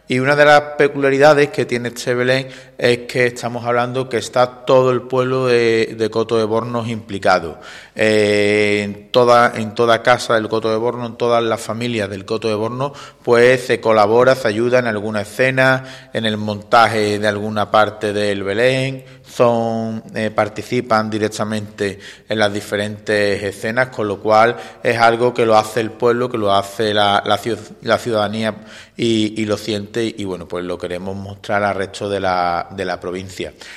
Y una de las peculiaridades que tiene este Belén es que estamos hablando que está todo el pueblo de Coto de Bornos implicado. En toda casa del Coto de Bornos, en todas las familias del Coto de Bornos, pues se colabora, se ayuda en alguna escena, en el montaje de alguna parte del Belén, participan directamente en las diferentes escenas, con lo cual es algo que lo hace el pueblo, que lo hace la ciudadanía y lo siente, y bueno, pues lo queremos mostrar al resto de la provincia.